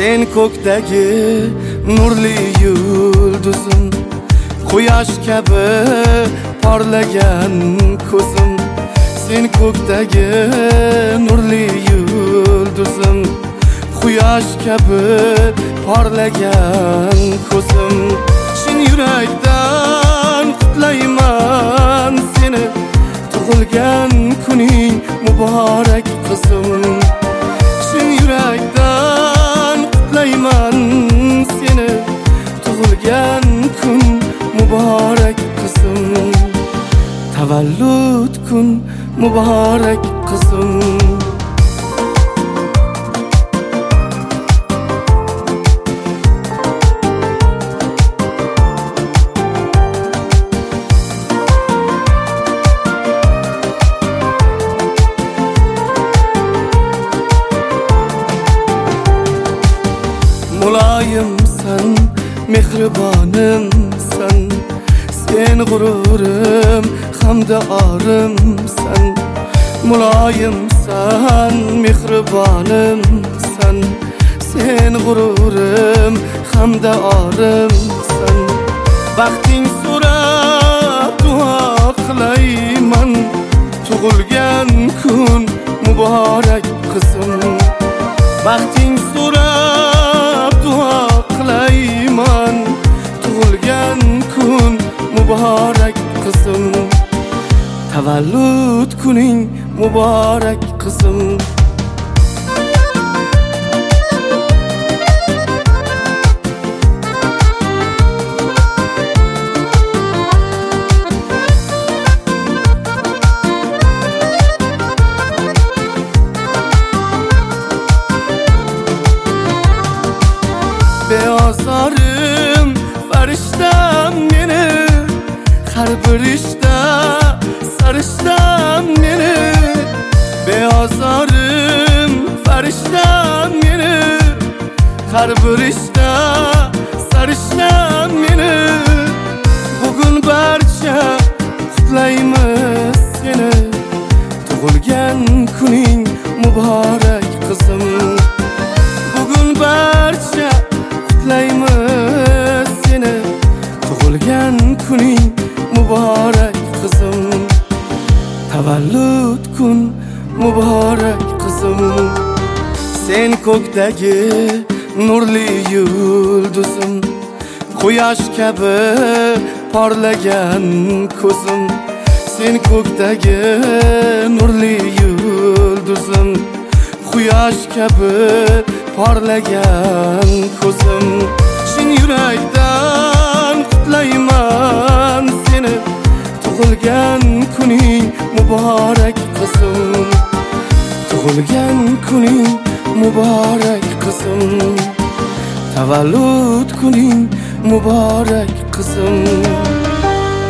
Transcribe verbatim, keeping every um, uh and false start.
sen ko'kdagi nurli yulduzim, quyosh kabi parlagan ko'zim. Sen ko'kdagi nurli yulduzim, quyosh kabi parlagan ko'zim. Chin yurakdan qutlayman seni, tug'ilgan kuning muborak qizim. Chin yurakdan qutlayman seni, tug'ilgan kun muborak qizim. Tavallud kun muborak qizim. Muloyimsan, mehribonimsan, sen g'ururim hamda orimsan. Muloyimsan, mehribonimsan, sen g'ururim hamda orimsan. Baxting so'rab duo qilayman, tug'ilgan kun muborak qizim. Baxting so'rab duo qilayman, tug'ilgan kun muborak qizim. Tavallud kuning muborak qizim. Beozorim farishtam meni, har bir ishda sarishtam meni. Beozorim farishtam meni, har bir ishda sarishtam meni. Bugun barcha qutlaymiz seni, tug'ilgan kuning muborak qizim. Bugun barcha qutlaymiz seni, tug'ilgan kuning muborak qizim. Tavallud kun muborak qizim. Sen ko'kdagi nurli yulduzim, quyosh kabi parlagan ko'zim. Sen ko'kdagi nurli yulduzim, quyosh kabi parlagan ko'zim. Chin yurakdan qutlayman seni, tug'ilgan kuning muborak qizim. Tug'ilgan kuning muborak qizim. Tavallud kuning muborak qizim.